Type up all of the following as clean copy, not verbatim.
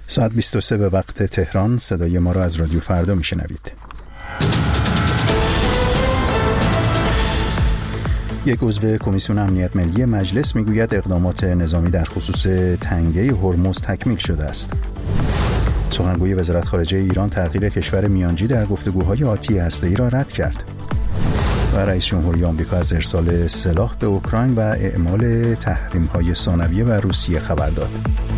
ساعت 23 به وقت تهران. صدای ما را از رادیو فردا میشنوید. یک عضو کمیسیون امنیت ملی مجلس میگوید اقدامات نظامی در خصوص تنگه هرمز تکمیل شده است. سخنگوی وزارت خارجه ایران تغییر کشور میانجی در گفتگوهای آتی هسته‌ای را رد کرد. و رئیس جمهوری آمریکا از ارسال سلاح به اوکراین و اعمال تحریم‌های ثانویه بر روسیه خبر داد.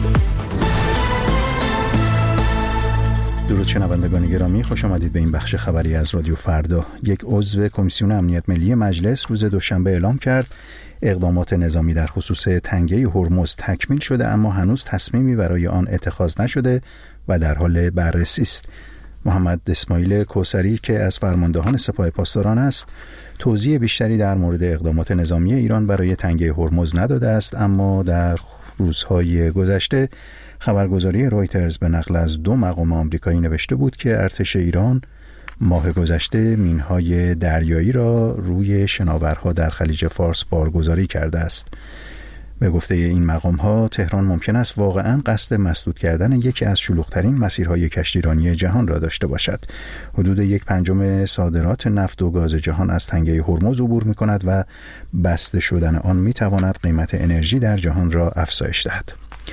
درود شنوندگان گرامی، خوش آمدید به این بخش خبری از رادیو فردا. یک عضو کمیسیون امنیت ملی مجلس روز دوشنبه اعلام کرد اقدامات نظامی در خصوص تنگه هرمز تکمیل شده، اما هنوز تصمیمی برای آن اتخاذ نشده و در حال بررسی است. محمد اسماعیل کوثری که از فرماندهان سپاه پاسداران است، توضیح بیشتری در مورد اقدامات نظامی ایران برای تنگه هرمز نداده است، اما در روزهای گذشته خبرگزاری رویترز به نقل از 2 مقام آمریکایی نوشته بود که ارتش ایران ماه گذشته مینهای دریایی را روی شناورها در خلیج فارس بارگذاری کرده است. به گفته این مقام‌ها تهران ممکن است واقعاً قصد مسدود کردن یکی از شلوغ‌ترین مسیرهای کشتیرانی جهان را داشته باشد. حدود 1/5 صادرات نفت و گاز جهان از تنگه هرمز عبور می‌کند و بسته شدن آن می‌تواند قیمت انرژی در جهان را افزایش دهد.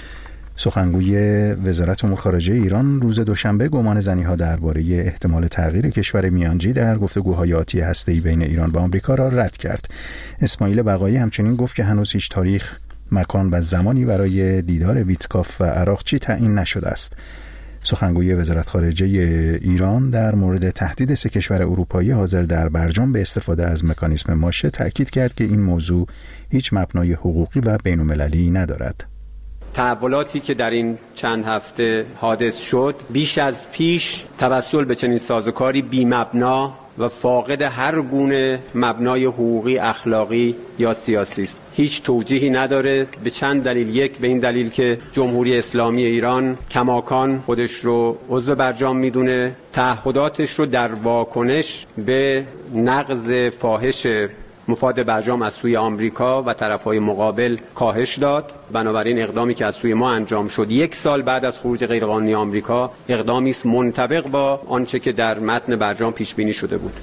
سخنگوی وزارت امور خارجه ایران روز دوشنبه گمانه‌زنی‌ها درباره احتمال تغییر کشور میانجی در گفتگوهای آتی هسته‌ای بین ایران و آمریکا را رد کرد. اسماعیل بقایی همچنین گفت که هنوز هیچ تاریخ، مکان و زمانی برای دیدار ویتکاف و عراقچی تعیین نشده است. سخنگوی وزارت خارجه ایران در مورد تهدید 3 کشور اروپایی حاضر در برجام به استفاده از مکانیزم ماشه تأکید کرد که این موضوع هیچ مبنای حقوقی و بین‌المللی ندارد. تحولاتی که در این چند هفته حادث شد بیش از پیش توسل به چنین سازوکاری بی‌مبنا و فاقد هر گونه مبنای حقوقی، اخلاقی یا سیاسی است. هیچ توجیهی نداره به چند دلیل. یک، به این دلیل که جمهوری اسلامی ایران کماکان خودش رو عضو برجام میدونه، تعهداتش رو در واکنش به نقض فاحش مفاد برجام از سوی آمریکا و طرفهای مقابل کاهش داد. بنابراین اقدامی که از سوی ما انجام شد 1 سال بعد از خروج غیرقانونی آمریکا اقدامی است منطبق با آنچه که در متن برجام پیش بینی شده بود.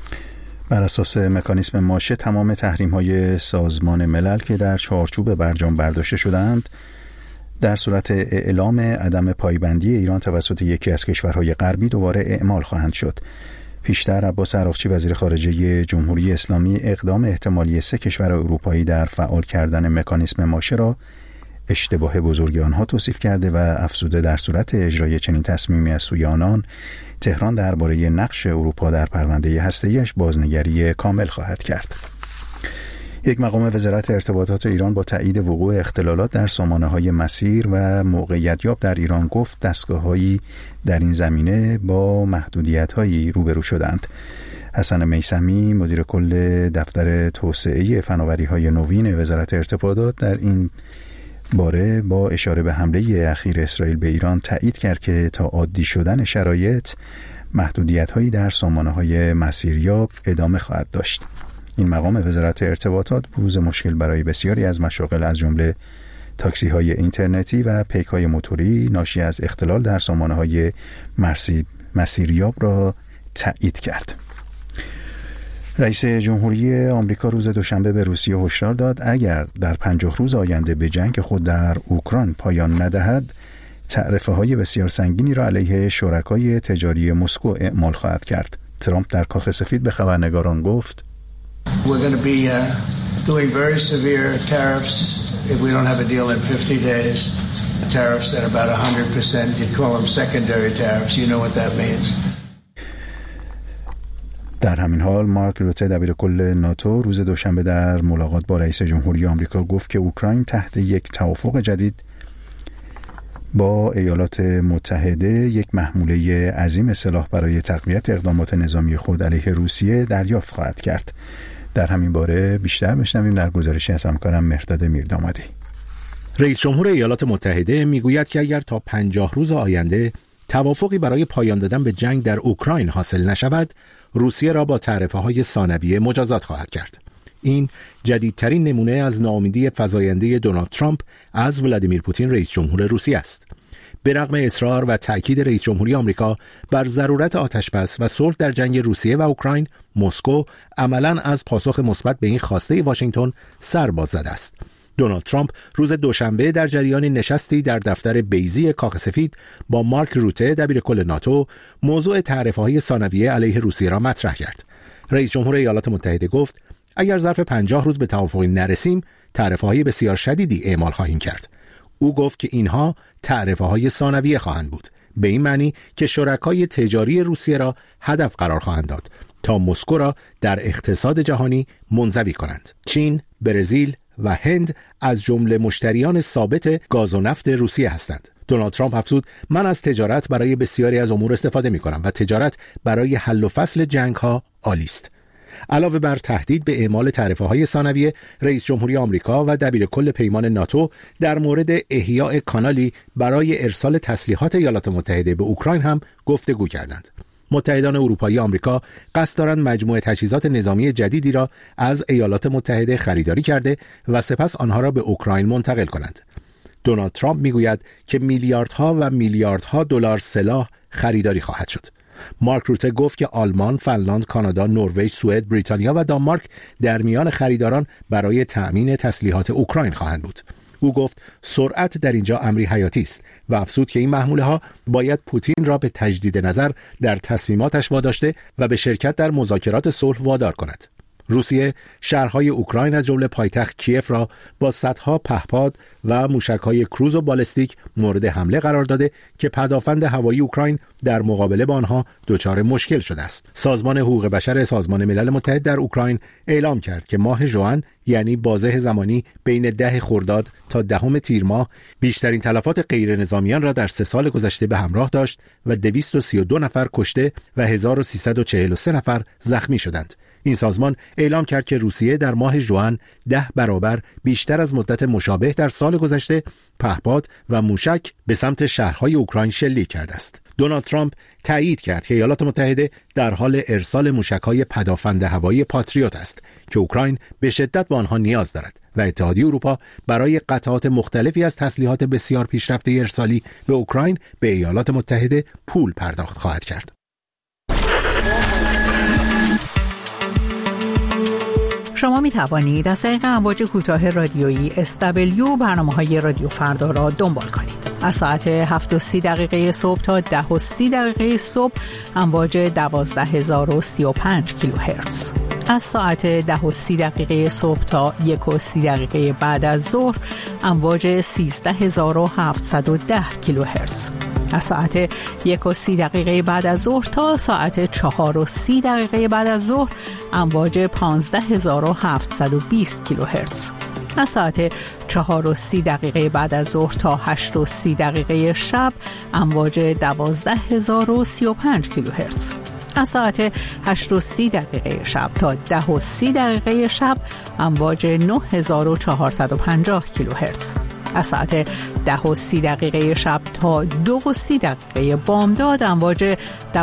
بر اساس مکانیزم ماشه تمام تحریم‌های سازمان ملل که در چارچوب برجام برداشته شدند در صورت اعلام عدم پایبندی ایران توسط یکی از کشورهای غربی دوباره اعمال خواهند شد. پیشتر عباس عراقچی وزیر خارجه جمهوری اسلامی اقدام احتمالی 3 کشور اروپایی در فعال کردن مکانیزم ماشه را اشتباه بزرگ آنها توصیف کرده و افزوده در صورت اجرای چنین تصمیمی از سوی آنان تهران درباره نقش اروپا در پرونده هسته‌ایش بازنگری کامل خواهد کرد. یک مقام وزارت ارتباطات ایران با تایید وقوع اختلالات در سامانه‌های مسیر و موقعیت‌یاب در ایران گفت دستگاه‌هایی در این زمینه با محدودیت‌هایی روبرو شدند. حسن میثمی مدیر کل دفتر توسعه فناوری‌های نوین وزارت ارتباطات در این باره با اشاره به حمله اخیر اسرائیل به ایران تایید کرد که تا عادی شدن شرایط محدودیت‌هایی در سامانه‌های مسیریاب ادامه خواهد داشت. این مقام وزارت ارتباطات بروز مشکل برای بسیاری از مشاغل از جمله تاکسی‌های اینترنتی و پیک‌های موتوری ناشی از اختلال در سامانه‌های مسیریاب را تایید کرد. رئیس جمهوری آمریکا روز دوشنبه به روسیه هشدار داد اگر در 50 روز آینده به جنگ خود در اوکراین پایان ندهد تعرفه‌های بسیار سنگینی را علیه شرکای تجاری مسکو اعمال خواهد کرد. ترامپ در کاخ سفید به خبرنگاران گفت We're going to be doing very severe tariffs if we don't have a deal in 50 days. Tariffs at about 100%. You'd call them secondary tariffs. You know what that means. در همین حال مارک روته دبیر کل ناتو روز دوشنبه در ملاقات با رئیس جمهوری آمریکا گفت که اوکراین تحت یک توافق جدید با ایالات متحده یک محموله عظیم سلاح برای تقویت اقدامات نظامی خود علیه روسیه دریافت خواهد کرد. در همین باره بیشتر بشنویم در گزارشی از همکارم مهرداد میردامادی. رئیس جمهور ایالات متحده میگوید که اگر تا 50 روز آینده توافقی برای پایان دادن به جنگ در اوکراین حاصل نشود، روسیه را با تعرفه‌های ثانویه مجازات خواهد کرد. این جدیدترین نمونه از ناامیدی فزاینده دونالد ترامپ از ولادیمیر پوتین رئیس جمهور روسیه است. به رغم اصرار و تأکید رئیس جمهوری آمریکا بر ضرورت آتشبس و صلح در جنگ روسیه و اوکراین، مسکو عملاً از پاسخ مثبت به این خواسته واشنگتن سر باز زده است. دونالد ترامپ روز دوشنبه در جریان نشستی در دفتر بیضی کاخ سفید با مارک روته دبیرکل ناتو موضوع تعرفه‌های ثانویه علیه روسیه را مطرح کرد. رئیس جمهور ایالات متحده گفت اگر ظرف 50 روز به توافقی نرسیم تعرفه‌های بسیار شدیدی اعمال خواهیم کرد. او گفت که اینها تعرفه‌های ثانویه خواهند بود، به این معنی که شرکای تجاری روسیه را هدف قرار خواهند داد تا مسکو را در اقتصاد جهانی منزوی کنند. چین، برزیل و هند از جمله مشتریان ثابت گاز و نفت روسیه هستند. دونالد ترامپ افزود من از تجارت برای بسیاری از امور استفاده می کنم و تجارت برای حل و فصل جنگ ها عالی است. علاوه بر تهدید به اعمال تعرفه‌های ثانویه، رئیس جمهوری آمریکا و دبیرکل پیمان ناتو در مورد احیاء کانالی برای ارسال تسلیحات ایالات متحده به اوکراین هم گفتگو کردند. متحدان اروپایی آمریکا قصد دارند مجموعه تجهیزات نظامی جدیدی را از ایالات متحده خریداری کرده و سپس آنها را به اوکراین منتقل کنند. دونالد ترامپ میگوید که میلیاردها و میلیاردها دلار سلاح خریداری خواهد شد. مارک روته گفت که آلمان، فنلاند، کانادا، نروژ، سوئد، بریتانیا و دانمارک در میان خریداران برای تأمین تسلیحات اوکراین خواهند بود. او گفت سرعت در اینجا امری حیاتی است و افزود که این محموله ها باید پوتین را به تجدید نظر در تصمیماتش واداشته و به شرکت در مذاکرات صلح وادار کند. روسیه شهرهای اوکراین از جمله پایتخت کیف را با صدها پهپاد و موشک‌های کروز و بالستیک مورد حمله قرار داده که پدافند هوایی اوکراین در مقابله با آنها دچار مشکل شده است. سازمان حقوق بشر سازمان ملل متحد در اوکراین اعلام کرد که ماه ژوئن، یعنی بازه زمانی بین 10 خرداد تا 10 تیر ماه، بیشترین تلفات غیر نظامیان را در 3 سال گذشته به همراه داشت و 232 نفر کشته و 1343 نفر زخمی شدند. این سازمان اعلام کرد که روسیه در ماه ژوئن 10 برابر بیشتر از مدت مشابه در سال گذشته پهپاد و موشک به سمت شهرهای اوکراین شلیک کرده است. دونالد ترامپ تایید کرد که ایالات متحده در حال ارسال موشک‌های پدافند هوایی پاتریوت است که اوکراین به شدت به آنها نیاز دارد و اتحادیه اروپا برای قطعات مختلفی از تسلیحات بسیار پیشرفته ارسالی به اوکراین به ایالات متحده پول پرداخت خواهد کرد. شما می توانید از طریق امواج کوتاه رادیویی SW برنامه‌های رادیو فردا را دنبال کنید. از ساعت 7:30 صبح تا 10:30 صبح امواج 12035 کیلوهرتز. از ساعت 10:30 صبح تا 1:30 بعد از ظهر امواج 13710 کیلوهرتز. از ساعت 1:30 بعد از ظهر تا ساعت 4:30 بعد از ظهر امواج 15720 کیلوهرتز. از ساعت 4:30 بعد از ظهر تا 8:30 شب امواج 12035 کیلوهرتز. از ساعت 8:30 شب تا 10:30 شب امواج 9450 کیلوهرتز. از ساعت 10:30 شب تا 2:30 بامداد امواج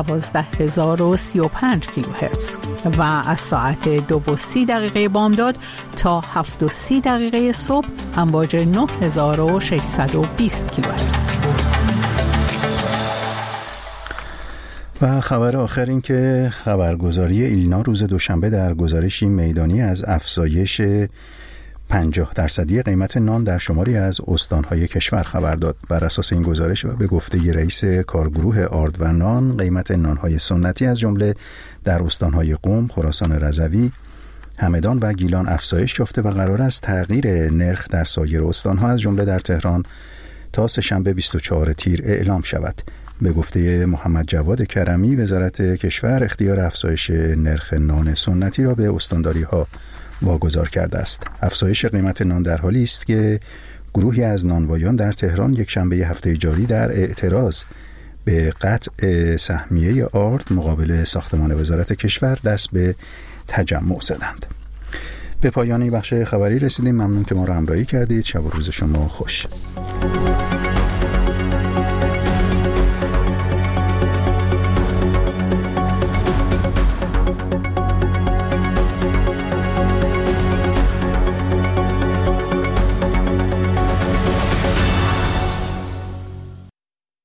12035 کیلوهرتز و از ساعت 2:30 بامداد تا 7:30 صبح امواج 9620 کیلوهرتز. و خبر آخر این که خبرگزاری ایلنا روز دوشنبه در گزارشی میدانی از افزایش 50% قیمت نان در شماری از استانهای کشور خبر داد. بر اساس این گزارش و به گفته رئیس کارگروه آرد و نان، قیمت نانهای سنتی از جمله در استانهای قم، خراسان رضوی، همدان و گیلان افزایش یافته و قرار است تغییر نرخ در سایر استانها از جمله در تهران تا سه‌شنبه 24 تیر اعلام شود. به گفته محمد جواد کرمی، وزارت کشور اختیار افزایش نرخ نان سنتی را به استانداری‌ها واگذار کرده است. افزایش قیمت نان در حالی است که گروهی از نانوایان در تهران یک شنبه هفته جاری در اعتراض به قطع سهمیه آرد مقابل ساختمان وزارت کشور دست به تجمع زدند. به پایان این بخش خبری رسیدیم. ممنون که ما را همراهی کردید. شب و روز شما خوش.